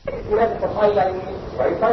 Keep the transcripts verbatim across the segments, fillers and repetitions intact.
ولازم تتغير يعني كويس.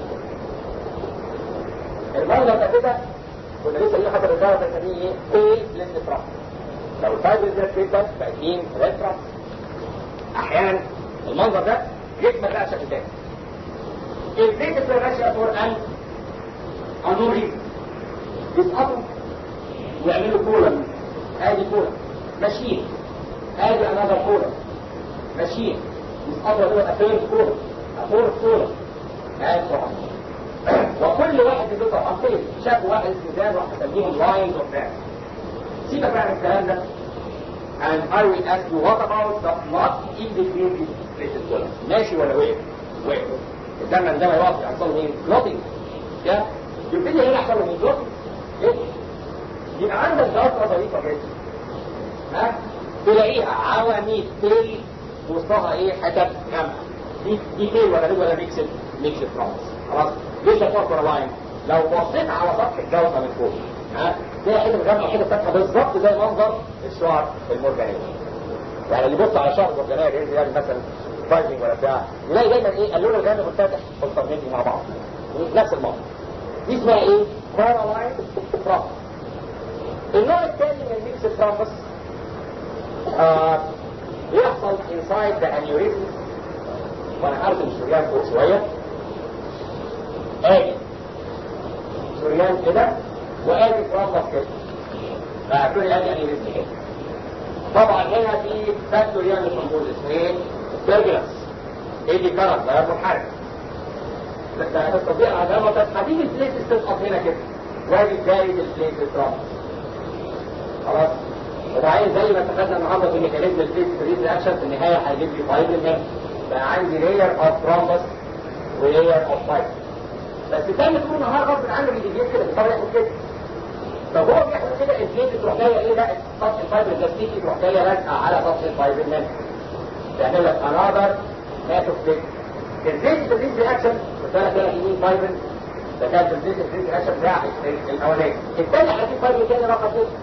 المنظر ده كده كنا لسه ليه حسب الدواء ده بنسميه ايه؟ ايه للنفرات. لو الفايبرز ده جدا باقيين ريترا. احيانا المنظر ده يكمل بقى بشكل تاني. البيت الراشيا فور ان انوري يسقطوا ويعملوا كولا. ادي كولا ماشيين، ادي انذر كولا ماشيين، يسقطوا يقولوا افير كولا افور كولا. ادي طبعا وكل واحد من دول طبعاً شاف واحد استخدام راح تسميهم لاينز اوف ذات. سيبك بقى من الكلام ده. and I will ask you what about the not indicated places كلها ماشي ولا وقف؟ وقف. الدم عندما يقف يحصل له ايه؟ كلوتنج. يا يبتدي هنا يحصل له ايه؟ كلوتنج. ايه؟ يبقى عندك ضغطه ظريفه جدا. ها؟ تلاقيها عواميد تيل وسطها ايه؟ حتت جامعه. دي دي تيل ولا دي ولا ميكسد؟ ميكسد فرانس. خلاص؟ ليش الفوسفور لاين؟ لو بصيت على سطح الجوزه من فوق ها تلاقي حته جامعه حته فاتحه بالظبط زي منظر الشعر المرجانيه. يعني اللي يبص على شعر المرجانيه ينزل يعني مثلا فايتنج ولا بتاع يلاقي دايما ايه اللون الغامق والفاتح ملتصقين مع بعض نفس المنظر. دي اسمها ايه؟ كارالاين فرانس. النوع الثاني من الميكس فرانس آه يحصل انسايد ذا انيوريزم. وانا هرسم الشريان فوق شويه. ادي شريان كده وادي فرانس كده. فكل ادي انيوريزم كده. طبعا هنا في فاكتوريان مش موجود اسمه ايه؟ تيربيلانس. ايه دي كرنت غير منحرف. ده تستطيع علامه هتيجي البليت تسقط هنا كده. وادي زايد البليت فرانس. خلاص؟ وبعدين زي ما اتفقنا النهارده في ميكانيزم البليت فريز رياكشن في النهايه هيجيب لي فايبر هنا. بقى عندي لاير اوف ترومبس ولاير اوف فايبر. بس تاني طول النهار غصب عنه بيجيب كده بيضطر يعمل كده. طب هو بيعمل كده البليت تروح جايه ايه؟ لا سطح الفايبر البلاستيكي تروح جايه لازقه على سطح الفايبر مان. تعمل لك انذر ماتو بليت. البليت فريز رياكشن بتاعت كده يمين فايبر ده كان البليت فريز رياكشن بتاع الاولاني. الثاني هيجيب فايبر تاني رقم كده.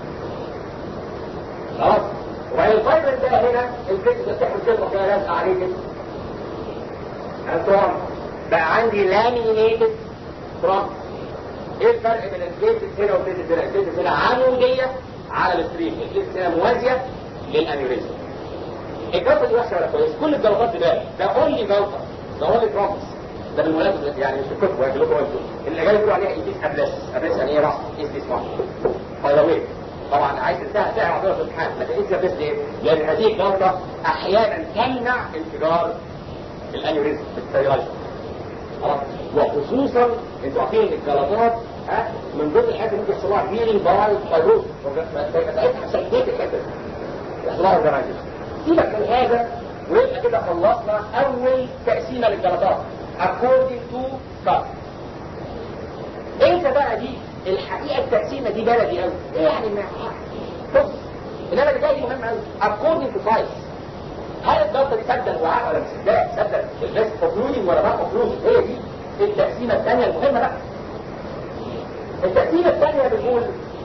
خلاص؟ وبعدين الفايبر ده هنا البليت بتاعته كده كده لازقه عليه كده. انتوا بقى عندي لامينيتد ترامب. ايه الفرق بين البليت هنا والبليت هنا؟ البليت هنا عموديه على الستريم، البليت هنا موازيه للانيوريزم. الجلطه دي وحشه ولا كويس؟ كل الجلطات دي بقى ده اونلي جلطه، ده اونلي ترامبس. ده بالمناسبه يعني مش في الكتب ولا لكم انتوا. الاجانب بيقولوا عليها ايديس ابلاس، ابلاس يعني ايه راس؟ ايديس راس. باي طبعا عايز تنتهي ساعه عطيه في الامتحان، لكن ايديس ابلاس ليه؟ لان هذه الجلطه احيانا تمنع انفجار الانيوريزم بالستيرايزر. وخصوصا انتوا عارفين الجلطات ها من ضمن الحاجات اللي ممكن يحصل لها هيلينج باي فايروز. ساعتها سديت الحته دي. يحصل لها جرايد. سيبك من هذا ويبقى كده خلصنا اول تقسيمه للجلطات according to cause. انت بقى دي الحقيقه التقسيمه دي بلدي قوي. ايه يعني ما بص انما اللي جاي مهم قوي according to size. هل الجلطه دي سد الوعاء ولا مش سد؟ سد الجسم اوكلوجن ولا ما اوكلوجن؟ هي دي التقسيمه الثانيه المهمه بقى. التقسيمه الثانيه بنقول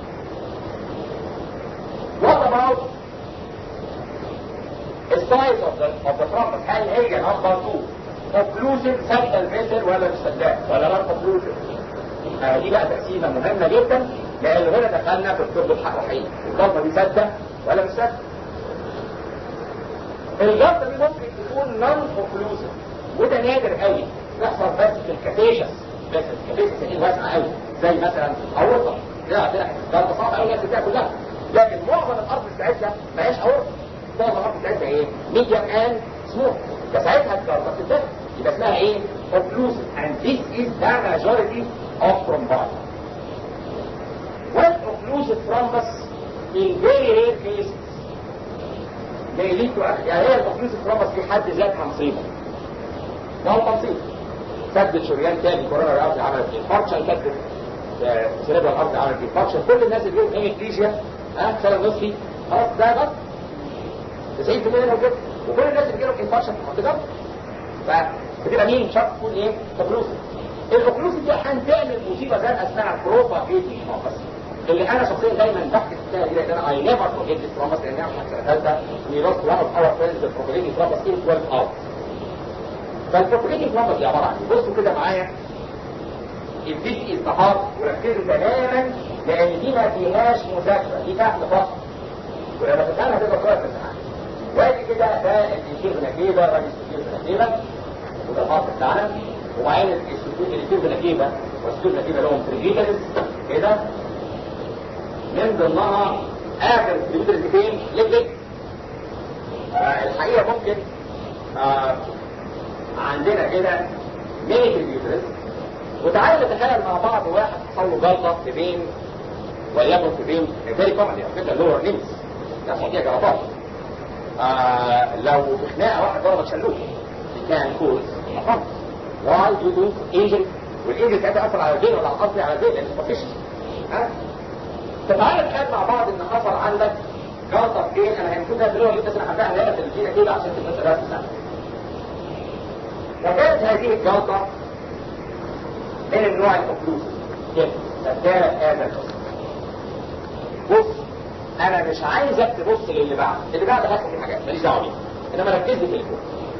what about the size of the of the thrombus؟ هل هي نمبر اثنين اوكلوجن سد الفيسل ولا مش سداد ولا ما اوكلوجن؟ آه دي بقى تقسيمه مهمه جدا لان هنا دخلنا في الطب الحقيقي. الجلطه دي سده ولا مش سده؟ الجلطه دي ممكن تكون نون اوكلوسيف وده نادر قوي يحصل بس في الكافيشس. بس الكافيشس دي واسعه قوي زي مثلا اورطه كده عندنا جلطه صعبه قوي الناس بتاعها كلها. لكن معظم الارض بتاعتها ما هياش اورطه. معظم الارض بتاعتها ايه؟ ميديم اند سموث. فساعتها الجلطه بتتفتح يبقى اسمها ايه؟ اوكلوسيف and this is the majority of thrombi. When occlusive thrombus in very rare cases they lead to يعني هي الاوكلوسيف ثرومبس في حد ذاتها مصيبه. ده هو مصيبه. سد شريان تاني كورونا الارض عملت انفاركشن، سد سيريبرال الارض عملت انفاركشن. كل الناس اللي جايين هيميبليجيا ها سبب نصفي خلاص ده بس تسعين بالمية منهم كده. وكل الناس اللي جايين انفاركشن في الحط ده فبتبقى مين شرط تكون ايه؟ اوكلوسيف. الاوكلوسيف دي هتعمل مصيبه زي اسمها بروباجيتنج بس اللي انا شخصيا دايما بحكي فيها دي لان انا اي نيفر فورجيت التروماس لان احنا في سنه ثالثه وي لوست وان اوف اور فريندز بروباجيتنج تروماس ان اثناشر اور. فالبروبليتنج نمبر دي عباره عن ايه؟ بصوا كده معايا الجزء الطهار وركزوا تماما لان دي ما فيهاش مذاكره، دي فهم فقط ولما تفهمها تقدر تقرا في الامتحان. وادي كده ده الانشير بنكيبه، الراجل الانشير بنكيبه وده الخط بتاعنا، وبعدين الانشير بنكيبه والانشير بنكيبه لهم تريجيتالز كده من ضمنها اخر التريجيتالز فين؟ ليك الحقيقه ممكن آه عندنا كده ميني تريجيتالز. وتعالوا نتخيل مع بعض واحد حصل له جلطه في بين وليكن في بين فيري كومن على فكره اللور نيمز يحصل فيها جلطات. آه لو في خناقه واحد ضرب شلوت كان كوز مفهوم واي دو دو انجري والانجري ساعتها اثر على البين ولا على القصر على البين لان مفيش ها. فتعالى نتخيل مع بعض ان حصل عندك جلطه في بين انا هنشوفها دلوقتي بس انا هبقى هنا في الفينا كده عشان تبقى دراسه سنه. وكانت هذه الجلطه من النوع الاوكلوسيف كده فكانت هذا القصه. بص انا مش عايزك تبص للي بعد، اللي بعد هاخد في حاجات ماليش دعوه بيها انما ركز لي في الكون.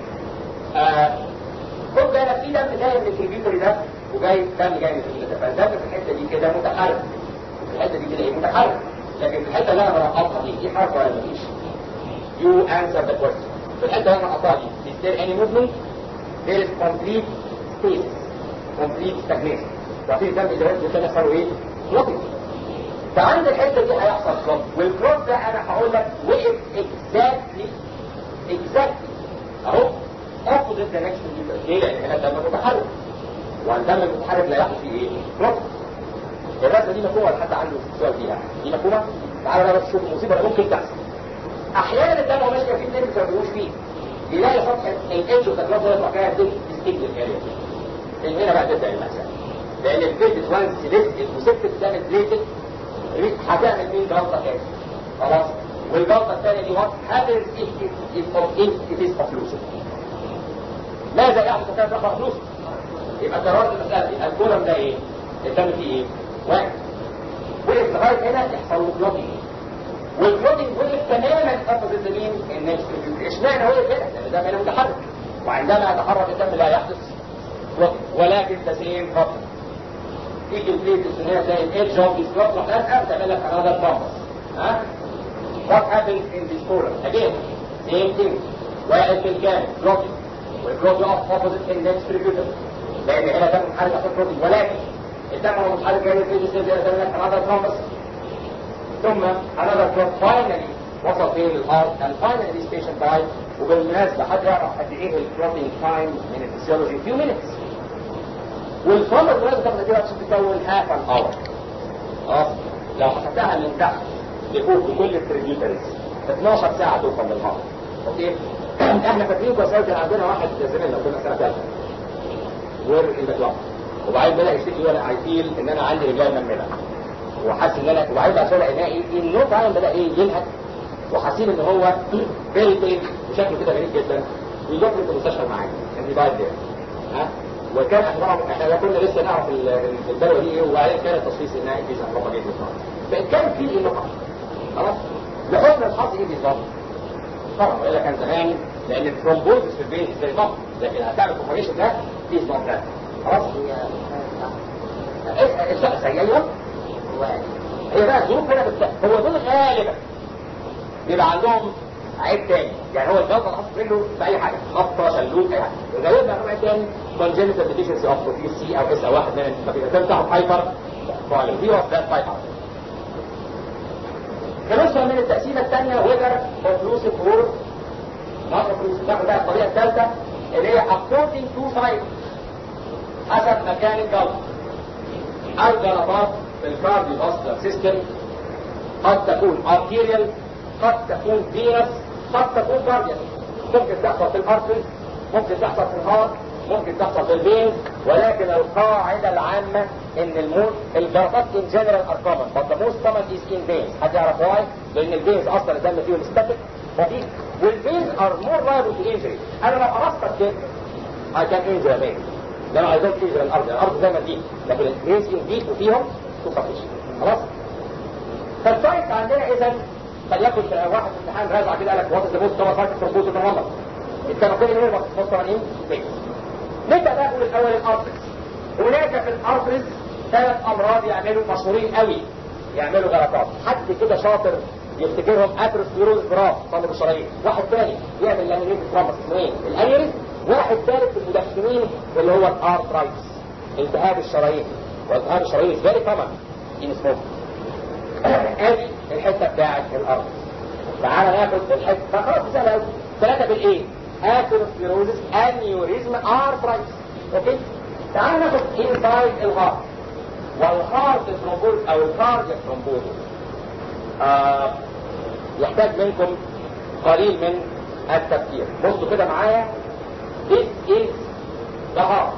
آه خد بالك في دم جاي من الكريبيتوري ده وجاي دم جاي من الكريبيتوري ده، فالدم في الحته دي كده متحرك، في الحته دي كده ايه متحرك، لكن في الحته اللي انا بنقطها دي دي حركه ولا مفيش؟ يو انسر ذا كويستشن. في الحته اللي انا بنقطها دي is there any movement؟ there is complete space complete stagnation. وفي الدم اذا كان يحصل ايه؟ فلوتنج. فعند الحته دي هيحصل كلوت، والكلوت ده انا هقول لك وقف اكزاكتلي اكزاكتلي اهو اوبوزيت ذا نكست ليه؟ لان هنا الدم متحرك والدم المتحرك لا يحدث فيه ايه؟ كلوت. الرسمه دي مفهومه لحد عنده سؤال فيها دي مفهومه؟ تعالوا بقى نشوف المصيبه اللي ممكن تحصل. احيانا الدم هو ماشي في اثنين ما بيسويوش فيه يلاقي سطح الانج اوف ذا كلوت ده يطلع فيها دي ستيجل اريا. من هنا بقى تبدا المأساة لان البيت وانس سيلكت وسبت الدم بليتد هتعمل مين جلطه تاني خلاص. والجلطه الثانيه دي وات هابنز ات از اوكلوسيف. ماذا يحدث كان رفع اوكلوسيف؟ يبقى قررت المساله دي الكولم ده ايه؟ الدم فيه ايه؟ واحد وقف لغايه هنا يحصل له كلوتنج، والكلوتنج وقف تماما اوبوزيت مين؟ النكست ريفيو. اشمعنى هو كده؟ لان الدم هنا متحرك وعندما يتحرك الدم لا يحدث كلوتنج ولكن تسليم خطر. تيجي البليت السنية زي الايدج اوف ذيس كلوت لازقه تعمل لك انذر بامبس. ها؟ What happens in this column? Again, same thing. واقف بالكامل كلوتنج والكلوت يقف اوبوزيت النكست ريفيوتر لان هنا دم متحرك عشان كلوتنج ولكن الدم هو متحرك جاي في الجسم ده تعمل لك انذر بامبس ثم انذر كلوت فاينلي وصل فين للهارت and finally this patient died. وبالمناسبه حد يعرف قد ايه الكلوتنج تايم من الفسيولوجي؟ few minutes. والفرمة الولادة تاخد كده عشان تكون هاف ان اور. خلاص لو حسبتها من تحت لفوق بكل التريبيوترز اتناشر ساعة توصل للهارت. اوكي؟ احنا فاكرين كويس كان عندنا واحد زمان لو كنا سنة ثالثة وير ان ذا كلاب وبعدين بدأ يشتكي وانا عايزين ان انا عندي رجال منملة وحاسس ان انا وبعدين بقى شوية الاقي انه فعلا بدأ ايه يلهث وحاسين ان هو فيري بين وشكله كده غريب جدا ويجي في المستشفى معايا كان دايت دير. ها؟ وكان احنا احنا كنا لسه نعرف البلوه دي ايه وبعدين كان التشخيص انها انفيزا بروبا جيت فان كان في ايه نقط خلاص لحسن الحظ ايه بالظبط طبعا والا كان زمان لان الثرومبوزس في البيت زي ضغط لكن هتعمل كومبريشن ده في ضغط ده خلاص هي الشخص ايوه هي بقى الظروف هنا بالذات هو دول غالبا بيبقى عندهم عيب تاني يعني هو الجلطه الخاص منه في اي حاجه خبطه شلوت اي حاجه غالبا نوع تاني congenital deficiency of protein C او اس او واحد من الفيتامين بتاعه هايبر فايل اوف ذات فايبر. هنوصل من التقسيمه الثانيه ويذر اوكلوسيف اور نوت اوكلوسيف. تاخد بقى الطريقه الثالثه اللي هي according to site حسب مكان الجلطه. الجلطات في الكارديو فاسكولار سيستم قد تكون arterial قد تكون فينس قد تكون كارديال. ممكن تحصل في الارتري ممكن تحصل في الهارت ممكن تحصل في الفين ولكن القاعدة العامة ان الموت الجلطات in general are common but the most common is in veins. حد يعرف why؟ لان الفينز اصلا الدم فيهم static خفيف والفينز are more liable to injury. انا لو قرصتك كده I can injure a vein لما I don't injure الارض الارض زي ما دي لكن الفينز in deep وفيهم too sufficient. خلاص؟ فالسايت عندنا اذا قد يكون واحد في امتحان راجع كده قال لك وات از ذا موست كومن سايت فور بوز النمبر التنقل ايه بس طبعا ايه نبدا بقى نقول الاول الارترز. هناك في الارترز ثلاث امراض يعملوا مشهورين قوي يعملوا غلطات. حد كده شاطر يفتكرهم؟ اثيروسكليروز براف صلب الشرايين. واحد ثاني يعمل لامينيتد ترومبس اسمه ايه؟ الانيوريزم. واحد ثالث في المدخنين اللي هو الارترايتس التهاب الشرايين. والتهاب الشرايين فيري كومن ان سموك. ادي الحته بتاعت الارض. تعالى ناخد الحته خلاص سهله قوي. ثلاثه بالايه؟ اثيروسكليروز انيوريزم ارترايتس. اوكي؟ تعالى ناخد انسايد الهارت. والهارت ثرومبوز او الكاردياك ثرومبوز آه يحتاج منكم قليل من التفكير. بصوا كده معايا. This is the heart.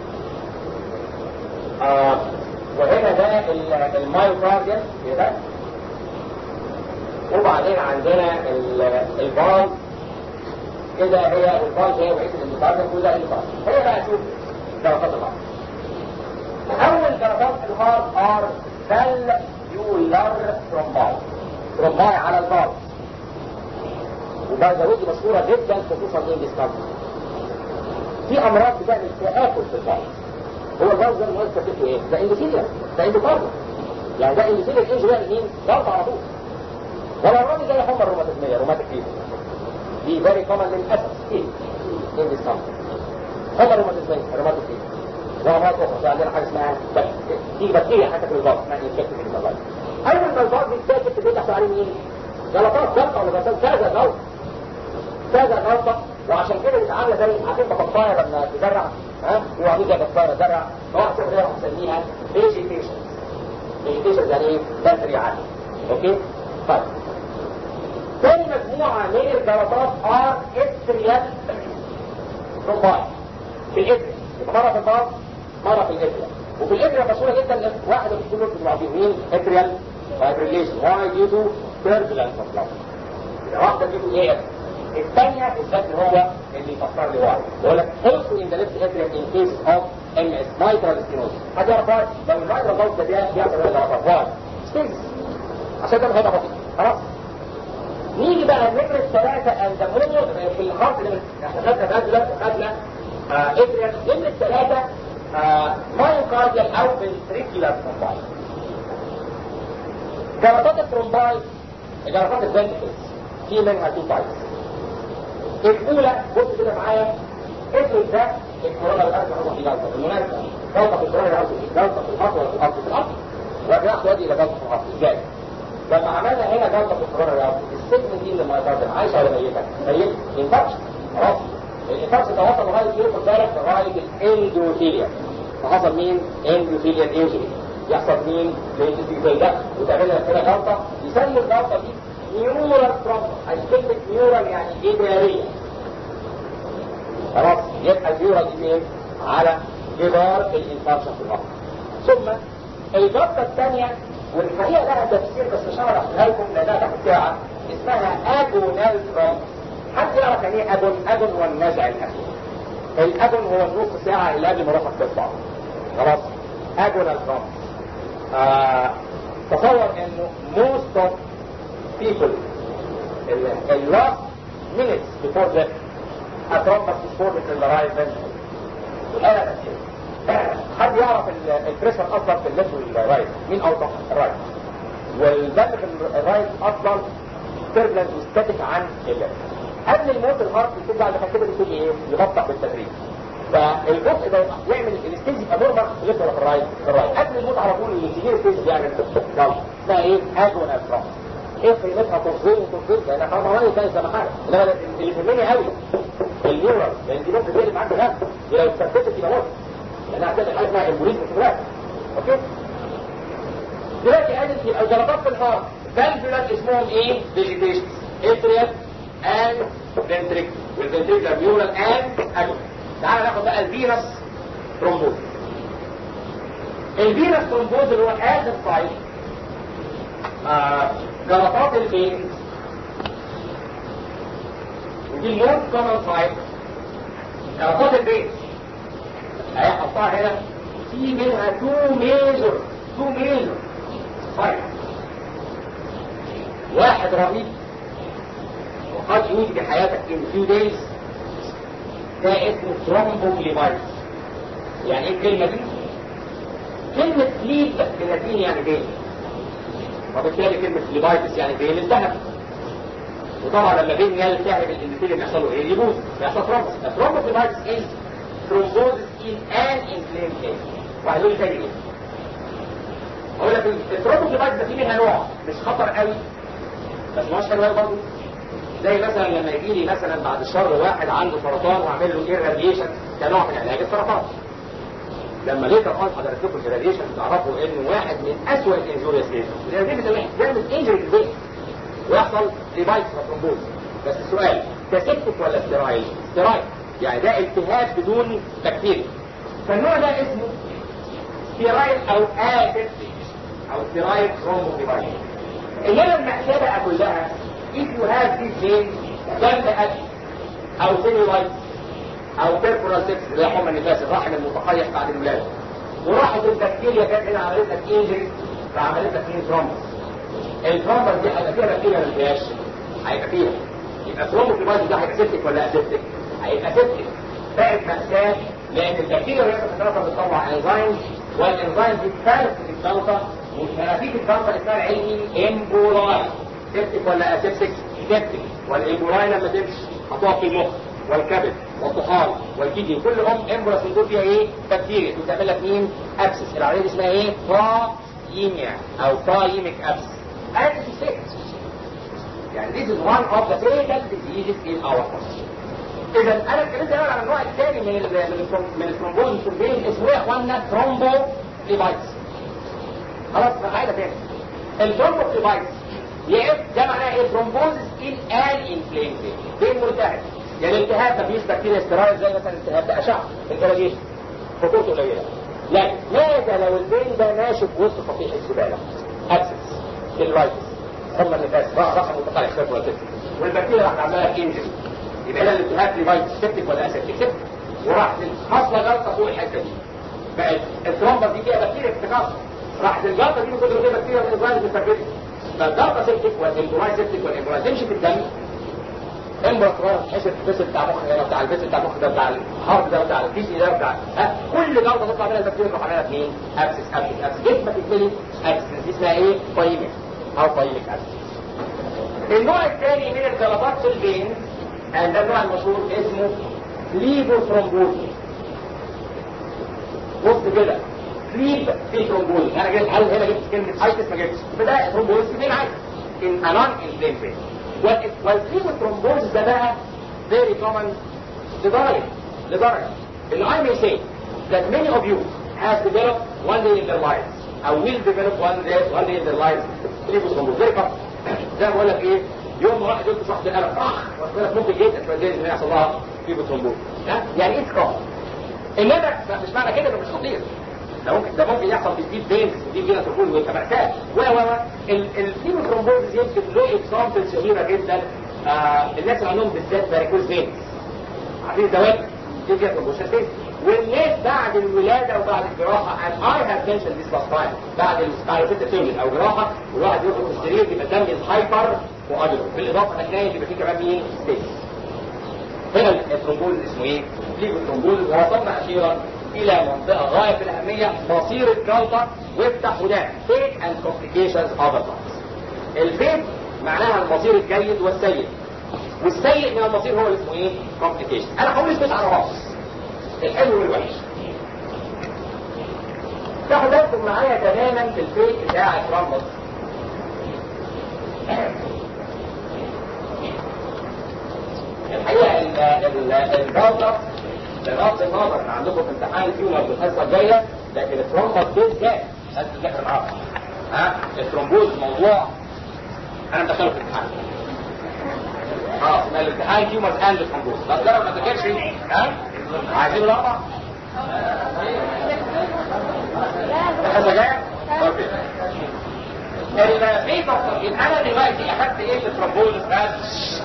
آه وهنا ده المايوكارديال كده. وبعدين عندنا الفالف كده. هي الفالف هي وحيد الميوكارديال كلها الفالف. هي بقى شوف جلطات الهارت. اول جلطات الهارت ار فاليولار ثرومباي. ثرومباي على الفالف. وبعد ودي مشهوره جدا خصوصا الاندسكارديا. في امراض بتعمل تآكل في الفالف. هو الفالف ده المؤثر فيه ايه؟ ده اندوثيليا، ده اندوكارديا. يعني ده اندوثيليا ايج بقى مين؟ جلطه على طول. ولا الراجل زي حمى الروماتيزميه روماتيك فيبر. دي فيري كومن للاسف كتير اندسكارديا. حمى الروماتيزميه روماتيك فيبر. وامراض اخرى في عندنا حاجه اسمها دي بكتيريا حتى في الفالف اسمها انفكتيف انفلايتس. اول ما الفالف بيتاكل بيفتح عليه مين؟ جلطات جلطه ولا جلطات كذا جلطه. كذا غلطه. وعشان كده بتتعامل زي عارفين بطاطايه لما تزرع ها وعامل زي بطاطايه زرع واحد صغير هنسميها فيجيتيشن. فيجيتيشن يعني ايه؟ تزريعات. اوكي؟ طيب. ثاني مجموعه من الجلطات ار اتريال ثرومباي. في الاتريال مره في الباص مره في الاتريال. وفي الاتريال مشهوره جدا واحد من كل نقطه بعضهم مين؟ اتريال فايبريليشن. واي ديو تو تيربولنس اوف بلاد. واحده ديو تو ايه؟ الثانية بالذات هو اللي يفكر لي واحد يقول لك also in the left atrium in case of ام اس mitral stenosis. حد يعرف واحد لو المايترال ضغط ده بيحصل ولا لا واحد ستيز عشان ده هيبقى بطيء. خلاص نيجي بقى لنمرة ثلاثة اندمونيو في الخط اللي احنا خدنا ده دلوقتي خدنا اتريال. نمرة ثلاثة مايوكارديال او فنتريكولار ثرومباي. جلطات الثرومباي جلطات الفنتريكلز في منها تو تايبس. الاولى بص كده معايا افرض ده الكورونا بالارض هو في جلطه بالمناسبه جلطه في الكورونا الارض جلطه في الارض ولا في الارض في الارض وراح تؤدي الى جلطه في الارض. ازاي؟ لما عملنا هنا جلطه في الكورونا الارض السجن دي اللي ما يقدر عايشه ولا ميته؟ ميته ينفعش. خلاص الانفكشن ده وصل لغايه ايه؟ خد بالك لغايه الاندوثيليا. فحصل مين؟ اندوثيليا انجري. يحصل مين؟ زي ده وتعمل لك كده جلطه. يسموا الجلطه دي نيورال ترومبا. كلمة نيورال يعني إدارية. خلاص يبقى النيورال دي فين؟ على جدار الانفاركشن في الأرض. ثم الجلطة الثانية والحقيقة لها تفسير بس مش هعرفها لكم لأنها تاخد ساعة اسمها أجونال ترومبا. حد يعرف يعني إيه أجون؟ أجون هو النزع الأخير. الأجون هو النص ساعة اللي قبل ما روحك تطلع. خلاص أجونال ترومبا. آه تصور إنه most of people in last minutes before the thrombus is formed in the right ventricle. الآلة الأخيرة. حد يعرف البريشر أصلا في الليفت والرايت؟ مين أوضح؟ الرايت. والدم في الرايت أصلا تربلنت وستاتيك عن الليفت. قبل الموت الهارت بتبقى على كده بتقول إيه؟ يبطأ بالتدريج. فالجزء ده يعمل الستيج يبقى نورمال في الليفت ولا في الرايت؟ في الرايت. قبل الموت على طول السيفير ستيج بيعمل يلا اسمها إيه؟ أجونال ترومبا. ايه قيمتها؟ تفضيل وتفضيل لان حرمانية كانت زي ما حاجة. انما اللي يهمني قوي النيورال لان دي ممكن تقلب معاك بغاز. دي لو اتثبتت يبقى موت لانها هتعمل حاجه اسمها امبوليزم في الراس. اوكي دلوقتي قالت يبقى الجلطات في الهارت فالفولار اسمهم ايه؟ فيجيتيشن اتريال اند فنتريك والفنتريكولار نيورال اند اجون. تعالى ناخد بقى الفينس ثرومبوز. الفينس ثرومبوز اللي هو اخر سايد جلطات الفين ودي الموت كومن سايد. جلطات الفين هيحطها هنا في منها تو ميجر تو ميجر سايد. واحد رهيب وقد يوجد بحياتك in few days ده اسمه ثرومبوفليبايتس. يعني ايه الكلمه دي؟ كلمه ليب باللاتيني يعني فين، وبالتالي كلمه ليبايتس يعني فين الذهب. وطبعا لما بين يال تعب الاندوثيليوم يحصل له ايه؟ يبوظ، يحصل ترومبس. الترومبس ليبايتس از thrombosis in an inflamed area. وهيقول لي تاني ايه؟ اقول لك الترومبس ليبايتس ده فيه منها نوع مش خطر قوي بس مش حلو قوي برضه. زي مثلا لما يجي لي مثلا بعد الشر واحد عنده سرطان واعمل له ايراديشن كنوع من علاج السرطان. لما لقيت اقول حضرتك لكم الايراديشن تعرفوا ان واحد من اسوء الانجوريوس كيسز الايراديشن ده بيعمل انجري في البيت ويحصل ليبايتس وترومبوز. بس السؤال ده سيبتك ولا ستيرايل؟ ستيرايل يعني ده التهاب بدون بكتيريا. فالنوع ده اسمه ستيرايل او اسيبتيك او ستيرايل ثرومبوليبايتس. انما المأساة بقى كلها if you have these names جنب أكل او سيلولايتس او بيرفورال سيبس اللي هي حمى النفاس الرحم المتقيح بعد الولاده وراحت البكتيريا كانت هنا عملت لك انجري فعملت لك ايه ثرومبس. الثرومبس دي هيبقى فيها بكتيريا ولا ما فيهاش؟ هيبقى فيها. يبقى ثرومبوليبايتس ده هيبقى سيبتك ولا اسيبتك؟ هيبقى سيبتك. بقت مأساة لان البكتيريا اللي بتتكاثر بتطلع انزيم والانزيم دي بتفرق في الجلطه ومنافيك الجلطه اسمها العلمي امبولاي. سيبتك ولا اسيبتك؟ سيبتك. والامبولاي لما تمشي هتقف في المخ والكبد والطحال والكدني كل ام امبولاس دول فيها ايه؟ بكتيريا بتعمل لك مين؟ ابسس. العمليه دي اسمها ايه؟ فايميا او فايميك ابسس. ابسس يعني this is one of the fatal diseases in our country. اذا انا اتكلمت الاول عن النوع الثاني من ال من من الثرومبوز السيرفين اسمه ايه يا اخوانا؟ ثرومبوليبايتس. خلاص عايزه تاني الثرومبوليبايتس ده معناها ايه؟ ثرومبوز ان ان انفليمد فين ملتهب. يعني الالتهاب مفيش بكتيريا ستيرايد زي مثلا التهاب ده اشعه الجراجيش خطورته قليله. لكن ماذا لو البين ده ماشي في وسط صفيح الزباله؟ ابسس سيلولايتس حمى النفاس رقم متقارب خير ولا تسكت والبكتيريا راح تعمل لك انجري. يبقى هنا الالتهاب ليبايتس سيبتك ولا اسيبتك؟ سيبتك. وراحت حاصله جلطه فوق الحته دي بقت الثرومبس دي فيها بكتيريا بتتكاثر راحت الجلطه دي من كتر ما فيها بكتيريا والانزيم بتثبتها فالجلطه سيبتك والامبولاي سيبتك والامبولاي تمشي في الدم امبولاي تحس الفيسل بتاع مخ هنا بتاع الفيسل بتاع المخ ده بتاع الهارت ده بتاع الكيدني ده بتاع ها كل جلطه تطلع منها البكتيريا تروح عليها اثنين ابسس ابسس ابسس جسمك يتملي ابسس دي اسمها ايه؟ فايميك او فايميك ابسس. النوع الثاني من الجلطات في البين ده النوع المشهور اسمه ليبوثرومبوز. بص كده ليب في ثرومبوز. انا جبت هل هنا جبت كلمه ايتس ما جبتش فده ثرومبوز فين عادي ان انون انفليم بين. والليبوثرومبوز ده بقى very common لدرجه لدرجه اللي I may say that many of you have developed one day in their lives او will develop one day one day in their lives ليبوثرومبوز very common. زي ما بقول لك ايه يوم واحد يلقي صاحب القلم اخ واخد ممكن جدا تبدل ان يحصل لها ليبوثرومبوز يعني ايه كومن. انما مش معنى كده انه مش خطير. ده ممكن ده ممكن يحصل في الديب فينز ودي فينا تكون وانت مأساة و و و الليبوثرومبوز يمكن له اكزامبل شهيره جدا. آه الناس اللي عندهم بالذات فاريكوز فينز عارفين الدواب دي فيها ثرومبوشن فين والناس بعد الولاده وبعد الجراحه and I have mentioned this last time بعد السبايروسيت تولد او جراحه والواحد يخرج في السرير بيبقى الدم هايبر واجلو بالاضافه هتلاقي بيبقى فيه كمان مين؟ ستيج. هنا الثرومبوز اسمه ايه؟ ليبوثرومبوز. ووصلنا اخيرا الى منطقه غايه في الاهميه مصير الجلطه وافتح ودان fate and complications of the cause. الفيت معناها المصير الجيد والسيء والسيء من المصير هو اللي اسمه ايه؟ complications. انا هقول اسمه على رأس الحلو والوحش. تاخد بالكم معايا تماما في الفيت بتاع الثرومبوز. الحقيقه الجلطه بغض النظر ان عندكم في امتحان التيومر بالحصه الجايه لكن الثرومبوز بالذات لازم تذاكر معاهم. ها الثرومبوز موضوع انا مدخله في الامتحان. خلاص يبقى الامتحان تيومرز اند ثرومبوز. بس جرب ما تذاكرش ها عايزين الاربع الحصه الجايه؟ اوكي. الفيتر انا دلوقتي اخدت ايه في الثرومبوز بس؟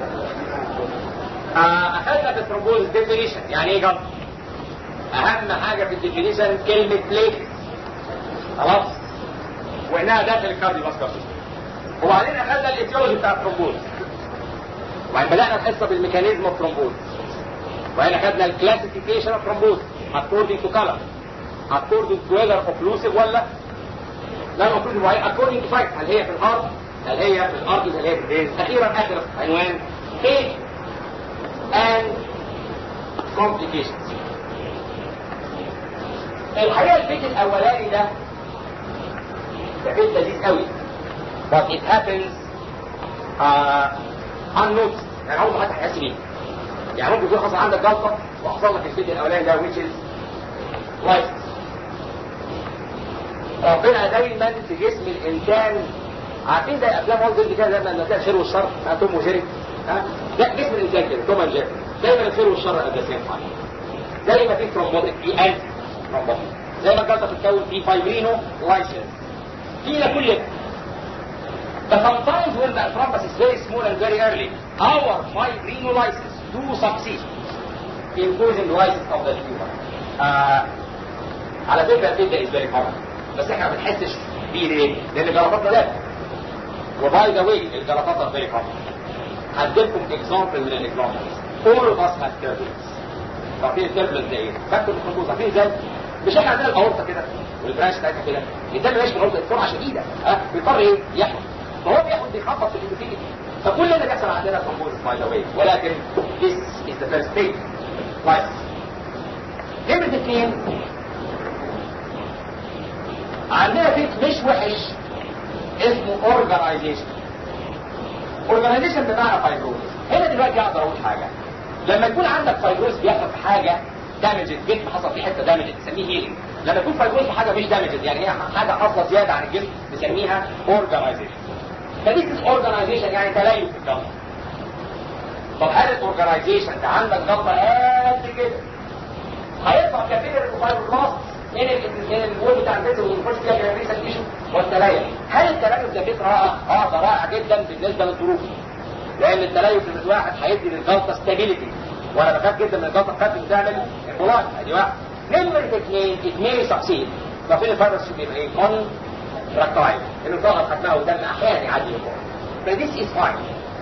اخذنا في الثرومبوز ديفينيشن يعني ايه جلطه. اهم حاجه في الديفينيشن كلمه بليت خلاص وانها داخل الكارديو فاسكولار سيستم. وبعدين اخذنا الايتيولوجي بتاع الثرومبوز وبعدين بدانا الحصه بالميكانيزم اوف ثرومبوز وبعدين اخذنا الكلاسيفيكيشن اوف ثرومبوز according to color according to whether occlusive ولا لا occlusive وهي according to site هل هي في الارض هل هي في الارض هل هي في البيت. اخيرا اخر عنوان age and complications. الحقيقه البيت الاولاني ده ده بيت لذيذ قوي but it happens uh, unnoticed يعني عمره ما حد هيحس بيه. يعني ممكن يكون حصل عندك جلطه وحصل لك البيت الاولاني ده which is license. ربنا دايما في جسم الانسان عارفين زي افلام والت ديزني كده لما تلاقي الخير والشر توم وجيري ها ده جسم الانسان كده توم اند جيري دايما الخير والشر قد السيم حاجه زي ما في ترومبوتيك في انتي ترومبوتيك زي ما الجلطه بتتكون في فايبرينو لايسنس في كل But sometimes when the thrombus is very small and very early, our fibrinolysis do succeed in causing lysis of the tumor. آه على فكرة البيت is very common. بس احنا ما بنحسش بيه ليه؟ لأن جلطاتنا لا. وباي ذا واي الجلطات are very common. هديلكم example من الاكزامبلز. All of us have turbulence. عارفين التربلنس ده ايه؟ فاكتور الخروج عارفين ازاي؟ بشكل عندنا الأورطة كده والبرانش بتاعتها كده. الدم ماشي في الأورطة بسرعة شديدة. ها بيضطر ايه؟ يحمل. فهو بياخد بيخبط في الاندوثيليوم فكل اللي بيحصل عندنا ترومبوزس باي ذا واي ولكن this is the first stage lysis. نمرة اثنين عندنا فيك مش وحش اسمه organization. organization بمعنى فايبروز. هنا دلوقتي اقدر اقول حاجة لما يكون عندك فايبروز بيحصل في حاجة دامجد جسم حصل في حتة دامجد نسميه هيلينج. لما يكون فايبروز في حاجة مش دامجد يعني هي حاجة حاصلة زيادة عن الجسم نسميها organization. فديك الاورجنايزيشن يعني تليف في الجلطه. طب هل الاورجنايزيشن ده عندك جلطه قد كده هيطلع كبير الفايبروبلاست من من الوول بتاع البيت ويخش فيها جنريشن تيشو والتليف. هل التليف ده فكره رائع؟ اه ده رائع جدا بالنسبه للظروف لان التليف في الواحد هيدي للجلطه ستابيليتي وانا بخاف جدا من الجلطه بتاعتي بتعمل انفلاج. ادي واحد. نمره اثنين اثنين سكسيد. ففين الفيروس بيبقى ايه؟ كون ركايل انه ضغط خدناه قدامنا احيانا يعدي الفوق. فديس از فاين.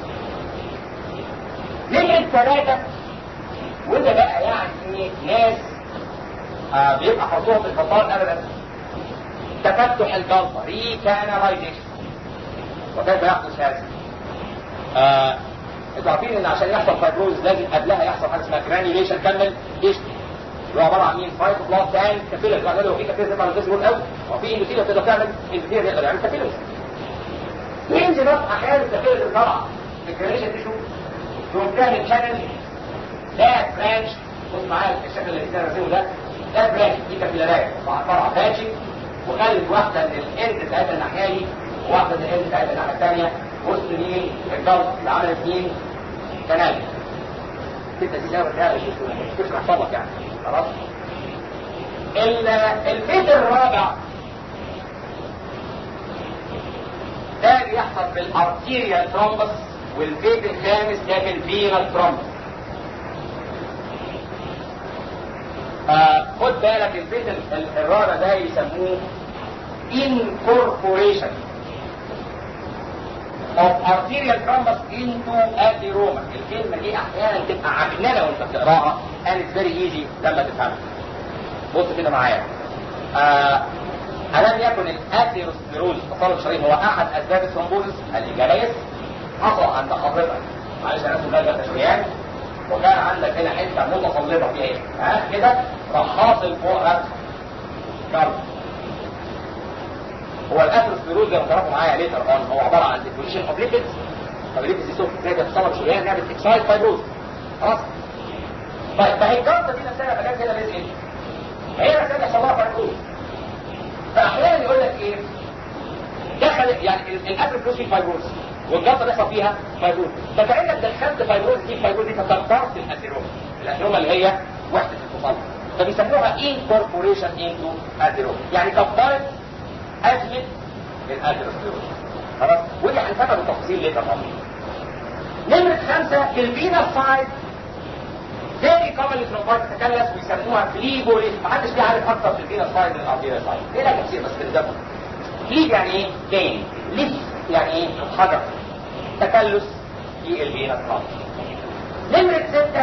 نمرة ثلاثة وده بقى يعني ناس آه بيبقى حظهم في الفطار ابدا تفتح الجلطة ريكانالايزيشن. وكيف يحدث هذا؟ آه انتوا عارفين ان عشان يحصل فايبروز لازم قبلها يحصل حاجه اسمها جرانيوليشن كامل ديشن اللي هو عباره عن مين؟ فايبروبلاست تانك كابيلر. يعني لو في كابيلر تبقى الجسم قوي وفي اندوثيليوم تقدر تعمل اندوثيليوم يقدر يعمل كابيلر. ينزل بقى احيانا الكابيلر اللي طالعه في الجرانيوليشن تيشو تقوم تعمل شانل ده برانش. بص معايا الشكل اللي انا راسمه ده ده برانش دي كابيلارات طالعه باتشنج وخلت واحده من الاند بتاعتها الناحيه دي وواحده من الاند بتاعتها الناحيه الثانيه وسط مين؟ الجلطه اللي عملت مين؟ كنال. كده دي لعبه ده مش تشرح طبق يعني خلاص. البيت الرابع ده بيحصل في الارتيريال ترومبس والبيت الخامس ده في الفينال ترومبس. خد بالك البيت الرابع ده يسموه incorporation of arterial thrombus into atheroma. الكلمة دي احيانا تبقى عجننة وانت بتقراها and it's very easy لما تفهمها. بص كده معايا. آه ألم يكن الأثيروسكليروز تصلب شرايين هو أحد أسباب الثرومبوزس؟ الإجابة يس. حصل عند حضرتك معلش أنا اسمه ده تشريان وكان عندك هنا حتة متصلبة فيها إيه؟ ها كده راح حاصل فوق رأس كارب. هو الأثيروسكليروز زي ما تعرفوا معايا ليتر أون هو عبارة عن ديبوزيشن أوف ليبيدز. طب الليبيدز دي سوف تلاقي تصلب شريان نعمل إكسايد فايبروز. خلاص؟ طيب ما هي الجلطة دي نفسها مكان كده لازم إيه؟ هي نفسها يحصل لها فايبروز. فاحيانا يقول لك ايه دخل يعني الاتروفيوس فيه فايبروز والجلطه بيحصل فيها فايبروز فكانك دخلت فايبروز دي فايبروز دي فكبرت الاثيروما. الاثيروما اللي هي وحده التصلب فبيسموها انكوربوريشن انتو اثيروما يعني كبرت ازمه الاثيروسكليروز. خلاص ودي هنفهمها بالتفصيل ليتر اون. نمره خمسه في الفينال سايد زي كومن ثرومبايت تتكلس ويسموها فليبوليس. محدش ليه عارف اكتر في الفينال سايد من الارتيريال سايد. ايه لها تفسير بس كده. فليب يعني ايه؟ بين. ليس يعني ايه؟ حجر. تكلس في الفينال سايد. نمرة ستة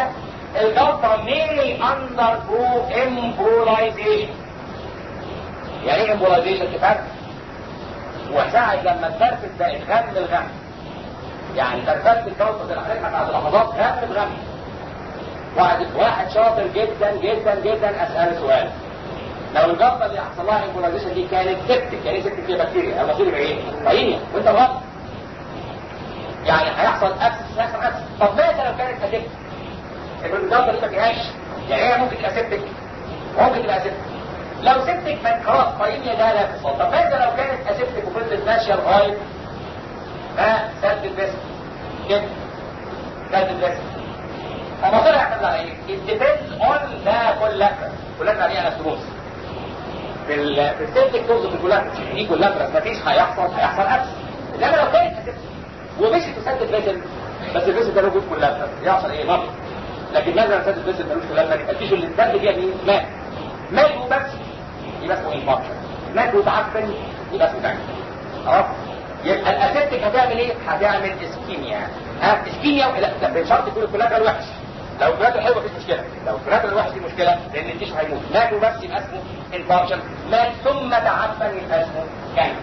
الجلطه mainly undergo embolization. يعني ايه embolization؟ تفرق. وساعة لما الترفت بقت غم الغم، يعني ترفت الجلطه زي ما هنلحق بعد لحظات غم الغم. واحد واحد شاطر جدا جدا جدا اساله سؤال، لو الجلطه اللي حصل لها امبولايزيشن دي كانت سبتك، يعني سبتك فيها بكتيريا، المصير يبقى ايه؟ طينيا، وانت غلط. يعني هيحصل ابس، هيحصل ابس. طب ماذا لو كانت اسبتك؟ الجلطه دي ما فيهاش، يعني هي ممكن تبقى سبتك، ممكن تبقى سبتك. لو سبتك من خلاص طينيا ده لا تصل. طب ماذا لو كانت اسبتك وفضلت ماشيه لغايه ما سد الجسم كده، سد الجسم، المصير هيحصل على ايه؟ it depends on the collateral. collateral يعني انستروس. في ال في السيبتك توصف الكولاترس دي كولاترس مفيش، هيحصل هيحصل ابس. انما لو كانت هتبس ومشي تسدد فيسل، بس الفيسل ده موجود كولاترس، يحصل ايه؟ نقص. لكن ماذا تسدد فيسل ملوش كولاترس؟ يبقى التيشو اللي اتسد فيها مين؟ مات. مات وبس يبقى اسمه انفاركشن. مات وتعفن يبقى اسمه كانسر. خلاص؟ يبقى الاسيبتك هتعمل ايه؟ هتعمل اسكيميا. ها اسكيميا لا بشرط يكون الكولاترس وحش. لو الكولاترال حلوه مفيش مشكله، لو الكولاترال وحش دي مشكله، لان التيشو هيموت. ماتوا بس يبقى اسمه انفاركشن، مات ثم تعفن يبقى اسمه كانسر.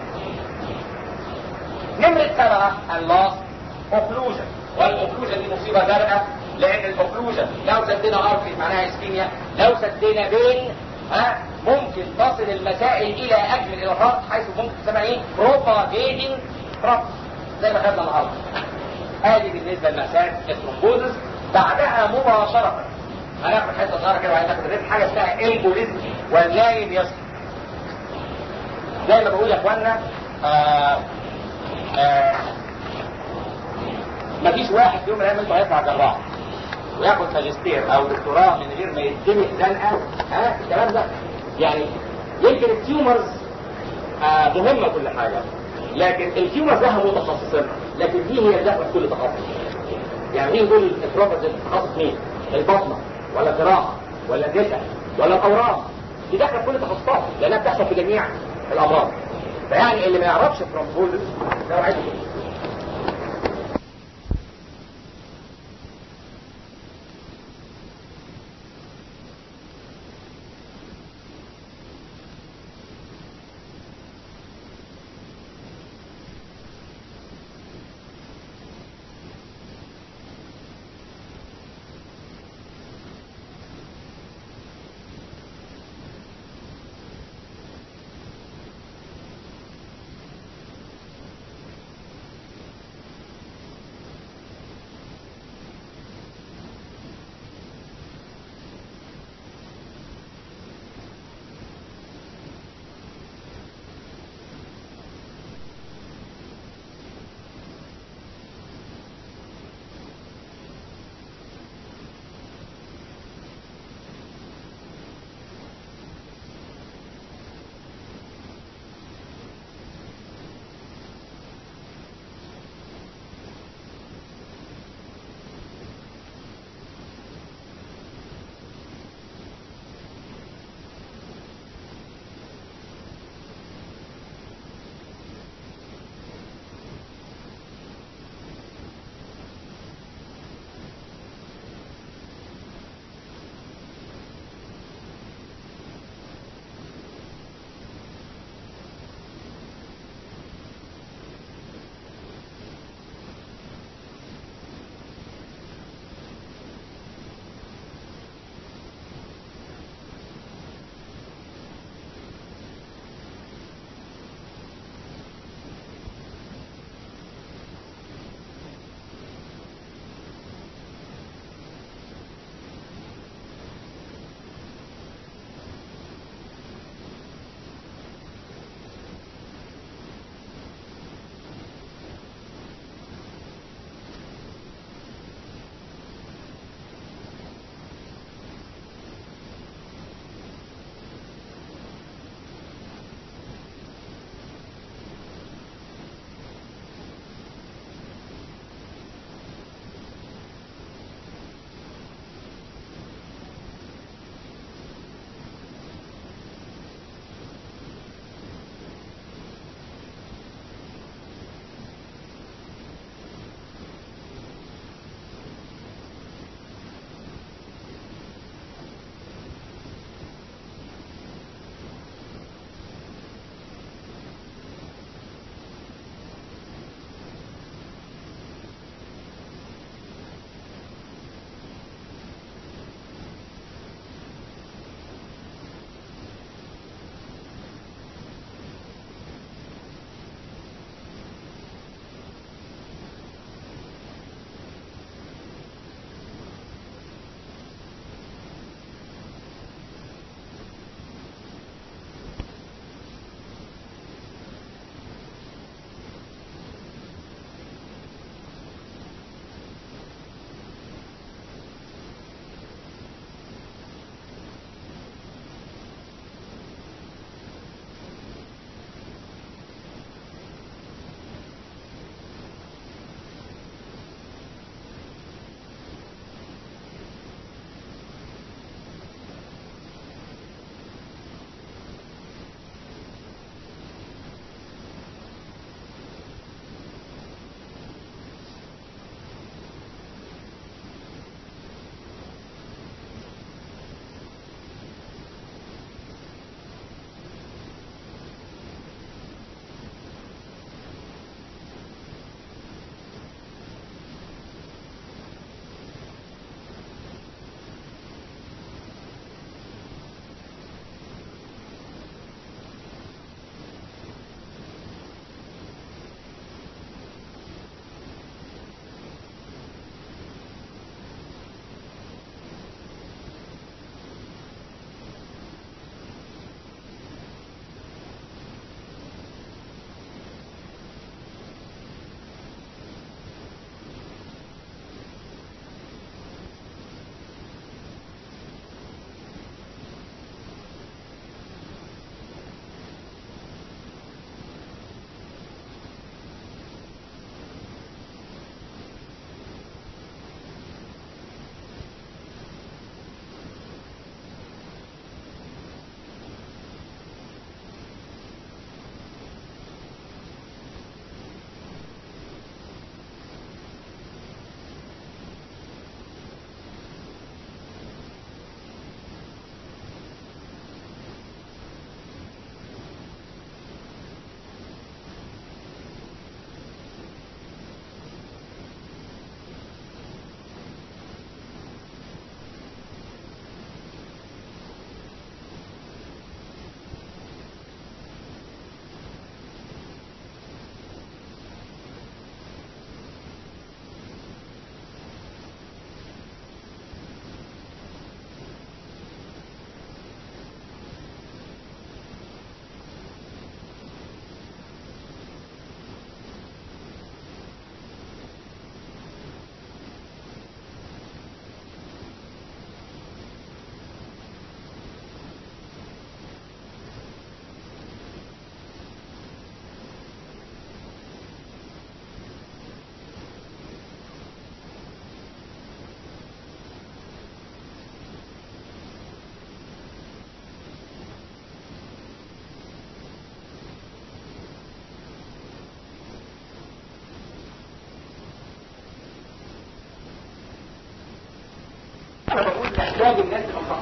نمرة سبعة اللاس اوكلوجن، والاوكلوجن دي مصيبه زرقاء، لان الاوكلوجن لو سدينا ارتري معناها اسكيميا، لو سدينا بين ها ممكن تصل المسائل الى اجل الارهاق، حيث ممكن تسمى ايه؟ بروباجيتنج ترابس زي ما خدنا النهارده. هذه بالنسبه لمسائل الثرومبوزس. بعدها مباشرة هناخد حته صغيره كده وهناخد حاجه اسمها امبوليزم والنايم يصحى. زي ما بقول يا اخوانا آه آه مفيش واحد في يوم من الايام انت هيطلع جراح وياخد ماجستير او دكتوراه من غير ما يتدمج زنقه. ها الكلام ده يعني يمكن التيومرز آه مهمه كل حاجه، لكن التيومرز لها متخصصين، لكن دي هي اللي كل تخصص. يعني مين دول البروفيسور التخصص مين؟ البطنه ولا الجراحه ولا النساء ولا الاورام؟ دي داخله في كل التخصصات لانها بتحصل في جميع الامراض. فيعني اللي ما يعرفش الثرومبوزس ده عايز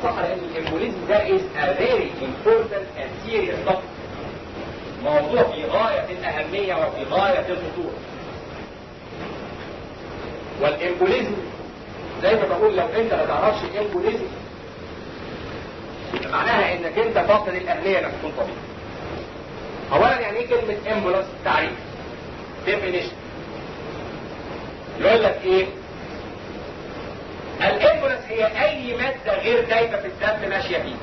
نفصلها لان الامبوليزم ده is a very important and serious topic. موضوع في غاية الأهمية وفي غاية الخطورة. والامبوليزم زي ما بقول لو انت ما تعرفش الامبوليزم معناها انك انت فاقد الاهليه انك تكون طبيب. اولا يعني ايه كلمه امبولانس؟ تعريف ديفينيشن. يقول لك ايه؟ الامبولانس هي اي ماده غير دايبه في الدم ماشيه فيه.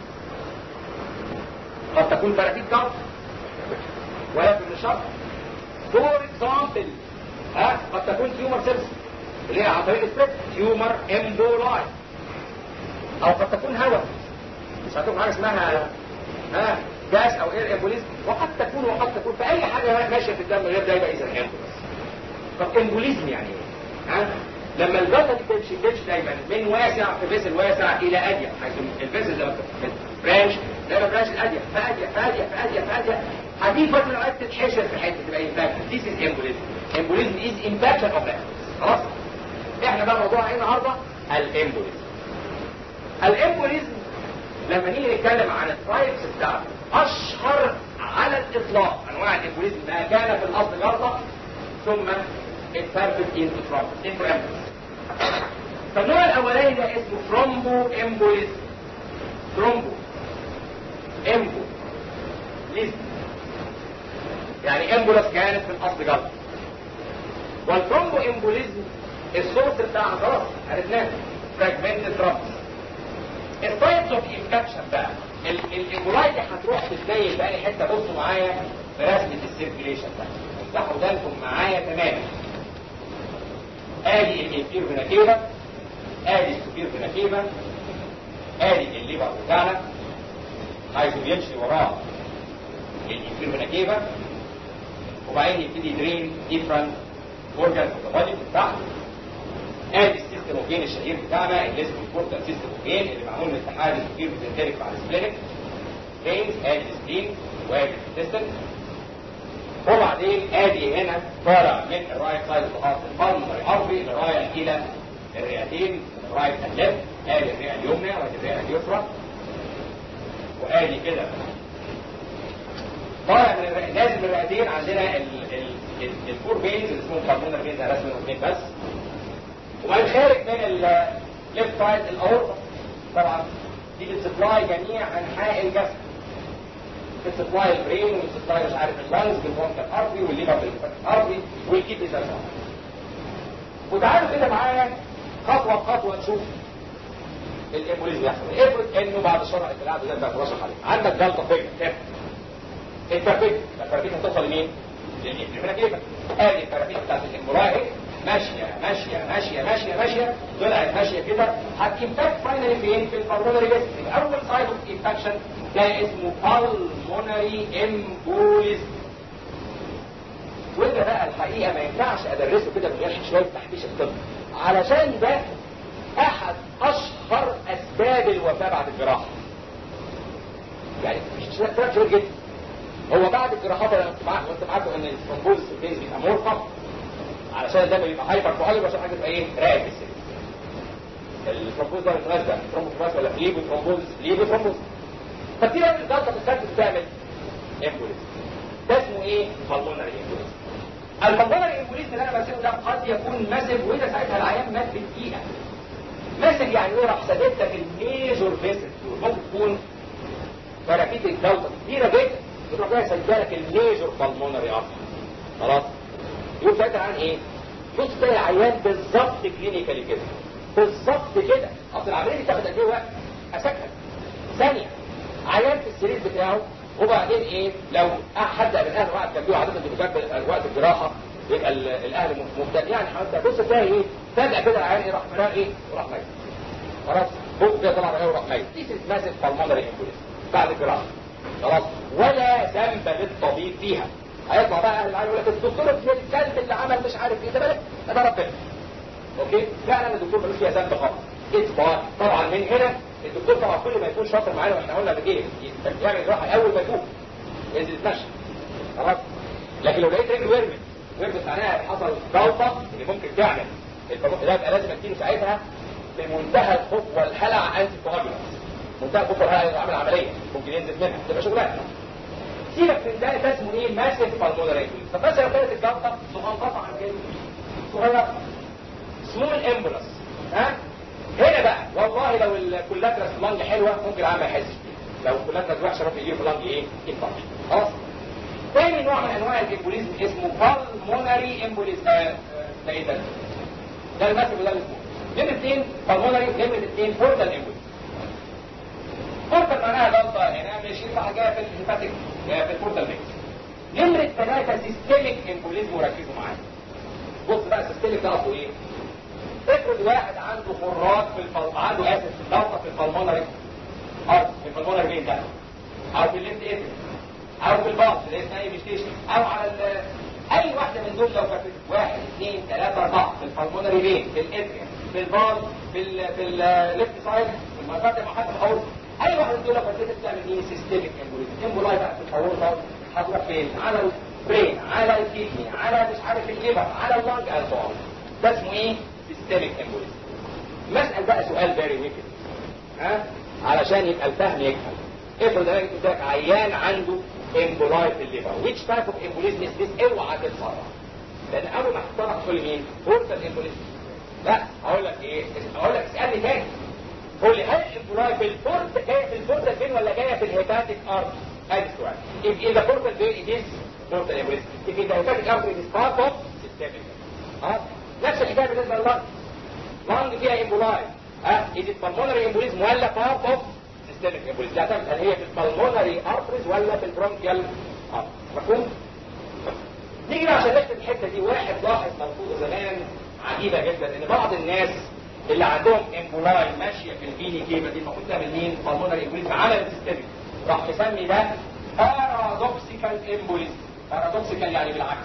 قد تكون فراتيك دم ولكن مش شرط. فور اكزامبل ها قد تكون تيومر سيلز اللي هي عن طريق السبريد تيومر امبولاي، او قد تكون هواء مش هتكون حاجه اسمها ها جاس او اير امبوليزم، وقد تكون وقد تكون في اي حاجه ماشيه في الدم غير دايما اذا امبوليزم. طب امبوليزم يعني ايه؟ ها لما الجلطه دي تمشي تمشي دايما من واسع في فيسل واسع الى اضيق، حيث الفيسل لما برانش دايما برانش الاضيق فاضيق فاضيق فاضيق فاضيق هتيجي فتره الاوقات تتحشر في حته تبقى انفاكشن. ذيس از امبوليزم. امبوليزم از انفاكشن اوف خلاص. احنا بقى موضوعنا ايه النهارده؟ الامبوليزم. الامبوليزم لما نيجي نتكلم عن التايبس بتاعته اشهر على الاطلاق انواع الامبوليزم ما كان في الاصل جلطه ثم اتفرقت انتو ترومبو انتو امبوليزم. فالنوع الاولاني ده اسمه ثرومبو امبوليزم. ثرومبو امبو ليزم يعني امبولس كانت في الاصل جلطه. والثرومبو امبوليزم السورس بتاعها خلاص عرفناه فراجمنتد ترامبس. التايبس اوف انفكشن بقى الامبولاي دي هتروح تتنيل بقى حته. بصوا معايا في رسمه السيركيليشن بقى افتحوا ودانكم معايا تماما. ادي الانفير فيناكيفا، ادي السوبير فيناكيفا، ادي الليبر بتاعنا عايزه يمشي وراه الانفير فيناكيفا، وبعدين يبتدي يدرين ديفرنت اورجانز اوف ذا بودي بتاعته. ادي السيستم اوجين الشهير بتاعنا اللي اسمه الكورتال سيستم اوجين اللي معمول من اتحاد السوبير بيزنتريك مع السبلينك فينز. ادي السبلين وادي الانتستين. وبعدين ادي هنا طالع من الرايت سايد اوف ذا البالمري اربي اللي رايح الى الرئتين رايت اند ليفت. ادي الرئه اليمنى وادي الرئه اليسرى. وادي كده طالع من الرئه لازم الرئتين عندنا الفور بينز اللي اسمهم بالمونر بينز على رسم اثنين بس. وبعدين خارج من الليفت سايد الاورطه طبعا دي بتسبلاي جميع انحاء الجسم. بتسبلاي البرين وبتسبلاي مش عارف اللانز بالفونتال ارتري والليفر بالفونتال ارتري والكيدني زي بعض. وتعالوا كده معايا خطوه بخطوه نشوف الامبوليزم يحصل. افرض انه بعد الشرع اللي قاعد ده بقى رشح عليه عندك جلطه فيك الفرفيك الفرفيك هتوصل لمين؟ للانفير كده. ادي الفرفيك بتاعت الامبولاي ماشيه ماشيه ماشيه ماشيه ماشيه طلعت ماشيه كده هتمباكت فاينلي فين؟ في البلمونري فيسل. اول سايد اوف انفكشن ده اسمه بالمونري امبوليزم. وده بقى الحقيقه ما ينفعش ادرسه كده من غير شويه تحبيش الطب، علشان ده احد اشهر اسباب الوفاه بعد الجراحه. يعني مش سبب شهير جدا. هو بعد الجراحات انا كنت معاكم كنت معاكم ان الثرومبوزس البيز بيبقى مرفق علشان الدم يبقى هايبر كواليتي عشان حاجه تبقى ايه؟ راقد في السن. الثرومبوز ده الكلاس ده ثرومبوز ولا فليبو ثرومبوز فليبو ثرومبوز. فكتير قوي الجلطه في السد بتعمل امبوليزم. ده اسمه ايه؟ بالمونري امبوليزم. البالمونري امبوليزم اللي انا برسمه ده قد يكون ماسف، وده ساعتها العيان مات بدقيقه. ماسف يعني ايه؟ راح سددت لك الميجور فيسل ممكن تكون فرافيت الجلطه كبيره جدا بتروح جايه سايبه لك الميجور بالمونري ارتري. خلاص؟ يقول ساعتها عن ايه؟ بص تلاقي العيان بالظبط كلينيكالي كده بالظبط كده. اصل العمليه دي بتاخد قد ايه وقت؟ اسكت ثانيه. عيان في السرير بتاعه وبعدين ايه؟ لو حد من الاهل وقت كان له عاده بتكمل وقت الجراحه يبقى الاهل مهتم يعني حتى بص تلاقي ايه؟ فجاه كده العيان ايه؟ راح منام ايه؟ وراح ميت. خلاص؟ فوق كده طلع ايه وراح ميت. دي ماسك بالمونري امبوليزم بعد الجراحه. خلاص؟ ولا ذنب للطبيب فيها. هيطلع بقى اهل العيان يقول لك الدكتور الكلب اللي عمل مش عارف ايه ده بالك ده ربنا. اوكي؟ فعلا الدكتور ملوش فيها ذنب خالص. اطباق طبعا من هنا الدكتور طبعا كل ما يكون شاطر معانا واحنا قلنا قبل كده يعمل جراحه اول ما يفوق ينزل يتمشى. خلاص؟ لكن لو لقيت رجل ورمت ورمت معناها حصل جلطه اللي ممكن تعمل البروح ده يبقى لازم اديله ساعتها بمنتهى الخوف والهلع انتي كواجولانس. منتهى الخطوره هيعمل عمليه ممكن ينزل منها تبقى شغلانه. سيبك من ده ده اسمه ايه؟ ماسيف بالمونري امبوليس. طب مثلا لو كانت الجلطه صغنطه عن كده صغيره سمول امبولس ها هنا بقى والله لو الكولاترس لانج حلوه ممكن العام ما يحسش بيها، لو الكولاترس وحشه ممكن يجيب لانج ايه؟ انفكشن. خلاص. تاني نوع من انواع الامبوليزم اسمه بالمونري امبوليزم. ده ايه ده؟ ده الماسيف وده الاسمه. نمرة اثنين بالمونري، نمرة اثنين بورتال امبوليزم. بورتال معناها جلطه هنا ماشي صح جايه في الهيباتيك جايه في البورتال ميكس. نمرة ثلاثة سيستميك امبوليزم وركزوا معايا. بص بقى السيستميك ده اصله ايه؟ افرض واحد عنده خراج في الفل... عنده اسف جلطه في البلمونري ارض في البلمونري فين ده او في الليمف اسف او في الباص اللي اسمها ايه ميستيشن او على ال... اي واحده من دول لو كانت واحد اثنين ثلاثه اربعه في البلمونري فين في الاتريا في الباص في ال... في الليفت سايد في المنطقه المحطه الحوض اي واحده من دول لو كانت بتعمل ايه سيستميك امبوليزم. امبولاي بقى في الحوض هتروح فين؟ على البرين على الكيدني على مش عارف الليفر على اللنج الفوق. ده اسمه ايه؟ سيستميك امبوليزم. مسأل بقى سؤال فيري ويكد ها علشان يبقى الفهم يكمل. افرض انا قلت لك عيان عنده امبولاي في الليفر which type of embolism is this؟ اوعى تتصرف لان اول ما هتتصرف تقول لي مين؟ بورتال امبوليزم. لا هقول لك ايه؟ هقول لك اسالني تاني قول لي هل الامبولاي في البورت جايه في البورتال فين ولا جايه في الهيباتيك ارتري؟ ادي السؤال. if in the portal vein it is portal embolism if in the hepatic artery it is part of systemic. ها نفس الحكايه بالنسبه لللنج. لانج فيها امبولاي ها is it pulmonary embolism ولا part of systemic embolism؟ تعتمد هل هي في البلمونري ارتريز ولا في البرونكيال ارتريز. مفهوم؟ نيجي بقى عشان نكتب الحته دي. واحد لاحظ ملحوظه زمان عجيبه جدا ان بعض الناس اللي عندهم امبولاي ماشيه في الفيني كيبه دي المفروض تعمل مين؟ pulmonary embolism على السيستميك. راح مسمي ده بارادوكسيكال امبوليزم. بارادوكسيكال يعني بالعكس.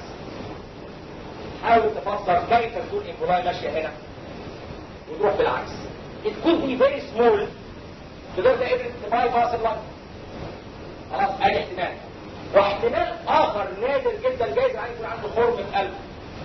حاول تفسر كيف تكون امبولاي ماشيه هنا وتروح بالعكس. It could be very small تقدر تقدر تباي باس اللنج. خلاص ادي احتمال. واحتمال اخر نادر جدا جايز يكون عنده خرم في قلبه.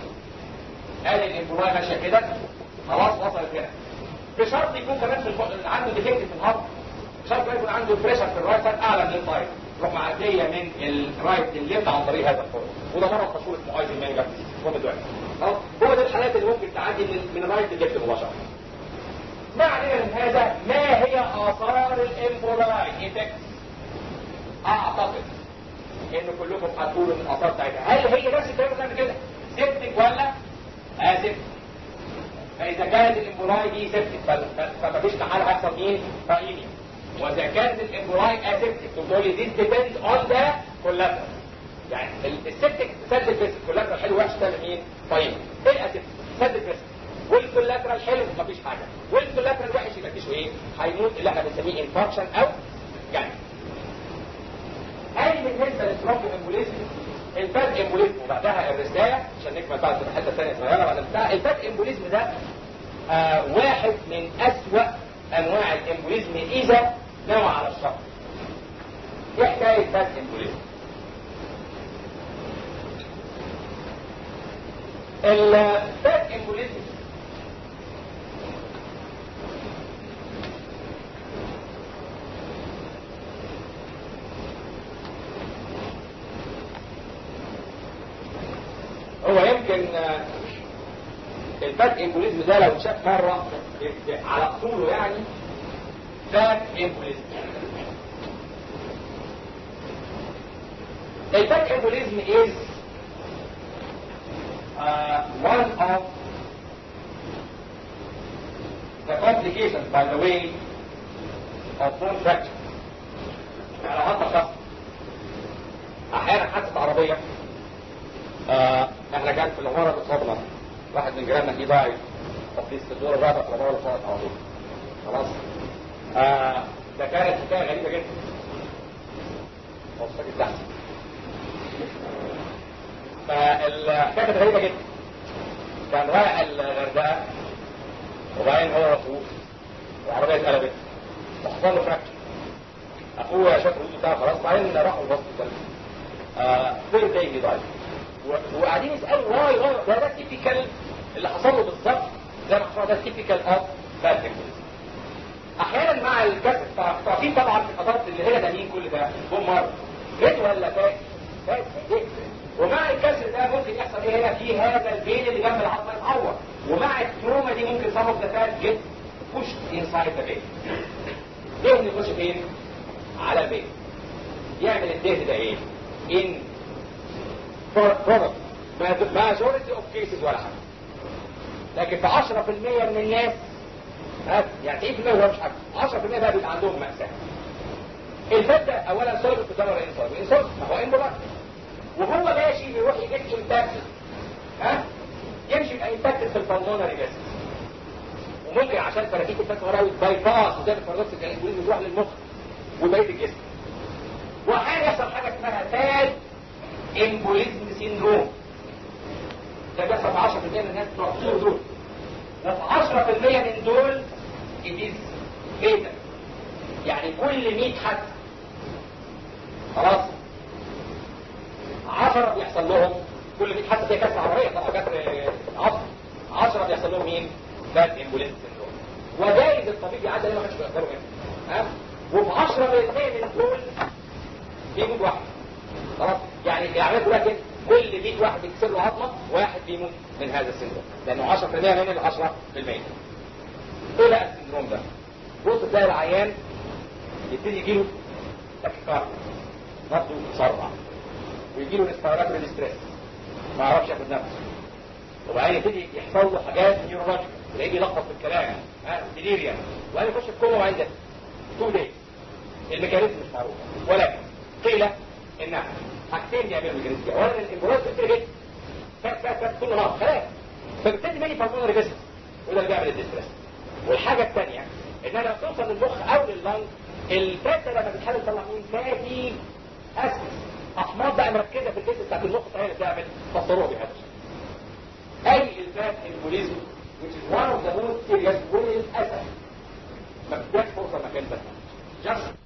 ادي الامبولاي ماشيه كده خلاص وصلت هنا. بشرط يكون كمان في الف... عنده ديفكت في الهضم. بشرط يكون عنده بريشر في الرايت سايد اعلى من الطاير. تروح معديه من الرايت للليفت عن طريق هذا الخرم. وده مرض مشهور اسمه ايزن مانجر هو دلوقتي. خلاص هو ده الحالات اللي ممكن تعدي من من الرايت للليفت مباشره. ما علينا من هذا ما هي اثار الامبولاي ايفكت؟ اعتقد ان كلكم هتقولوا من الاثار بتاعتها. هل هي نفس الكلام اللي كده سيبتك ولا اسف؟ فاذا كانت الامبولاي دي سيبتك فمفيش محل هيحصل مين؟ فايميا. واذا كانت الامبولاي اسيبتك تقول لي this depends on the collateral. يعني السيبتك سد الفيسك كولاترال حلو وحش تعمل مين؟ فايميا. ايه الاسيبتك؟ سد الفيسك والكولاترال حلو مفيش حاجه والكولاترال وحش يبقى فيش ايه؟ هيموت اللي احنا بنسميه انفاركشن او يعني. هذه بالنسبه للبرونكو امبوليزم. الباد امبوليزم وبعدها الرساله عشان نكمل بعد حته ثانيه صغيره بعد بتاع الباد امبوليزم ده آه واحد من اسوأ انواع الامبوليزم اذا نوى على الشخص. ايه حكايه باد امبوليزم؟ الباد امبوليزم هو يمكن الباد امبوليزم ده لو اتشاف مره على اصوله يعني باد امبوليزم. الباد امبوليزم is uh, one of the complications by the way of bone fracture. يعني لو حط شخص احيانا حادثه عربيه آه احنا كان في العمارة بتصدمة واحد من جيراننا فيه ضايع تقليص في الدور الرابع في العمارة اللي صارت على طول. خلاص آه ده كانت حكاية غريبة جدا. وصفك التحت فالحكاية كانت غريبة جدا. كان رايح الغردقة وبعدين هو رفوف والعربية اتقلبت وحصل له فراكشر. اخوه شاف الوجود بتاعه خلاص بعدين راحوا البسط الثالث آه فين تاني ضايع وقاعدين يسألوا واي واي ده ده تيبيكال اللي حصل له بالظبط زي ما حصل ده تيبيكال اوف باد امبوليزم. احيانا مع الكسر تعطيه طبعا في الفترات اللي هي ده مين كل ده هم مره ريد ولا فات فات إيه؟ ومع الكسر ده ممكن يحصل ايه هنا في هذا البين اللي جنب العظم يتعور، ومع التروما دي ممكن سبب ده فات جت بوش انسايد ذا بين. دهن يخش فين؟ على البين. يعمل الدهن ده ايه؟ ان product majority of cases ولا حاجه، لكن في عشرة في المية من الناس ها يعني تسعين في المية هو مش حاجه، عشرة في المية بقى بيبقى عندهم مأساة. الفات ده اولا سولف الكتاب ولا انسولف؟ انسولف ما هو امبولار، وهو ماشي بيروح يجيب امباكت ها يمشي يبقى امباكت في البلمونري بس، وممكن عشان فراتيك الفات وراوي باي باس وزي البارادوكس الانسولين بيروح للمخ وبقيه الجسم. واحيانا يحصل حاجه اسمها فات امبوليزم سيندروم، ده بيحصل في عشرة في المية من الناس بتوع الدكتور دول، وفي عشرة في المية من دول اتيز فيتال، يعني كل مية حد خلاص عشرة بيحصل لهم، كل مية حد فيها كسر عضليه طبعا كسر عظم، عشرة بيحصل لهم مين؟ فات امبوليزم سيندروم. وجايز الطبيب يعدي اللي ما كانش بيقدروا منه ها، وفي عشرة في المية من دول بيموت واحد خلاص، يعني العمليه كلها كده كل مية واحد بيكسر له عظمه واحد بيموت من هذا السندروم، لانه عشرة في المية من ال عشرة في المية. ايه بقى السندروم ده؟ بص تلاقي العيان يبتدي يجي له تكيكارد نبضه يتسرع، ويجي له ريسبيراتوري ستريس ما يعرفش ياخد نفسه، وبعدين يبتدي يحصل له حاجات نيورولوجيكال تلاقيه بيلخبط في الكلام ها ديليريا، وبعدين يخش في كوما وبعدين ده تو دايز. الميكانيزم مش معروف، ولكن قيل انها حاجتين بيعملوا الميكانيزم ده، اولا الامبولاس كتير جدا فات فات فات كل نهار خلاص، فبالتالي ماني بالمونري فيسل وده اللي بيعمل الديستريس. والحاجه الثانيه انها لما توصل للمخ او لللنج الفات لما بتحاول تطلع مين فاتي اسس احماض بقى مركزه في الجسم بتاعت المخ، فهي اللي بتعمل فصلوها بهذا الشكل. اي الفات امبوليزم which is one of the most serious وللاسف ما بتديش فرصه مكان ده just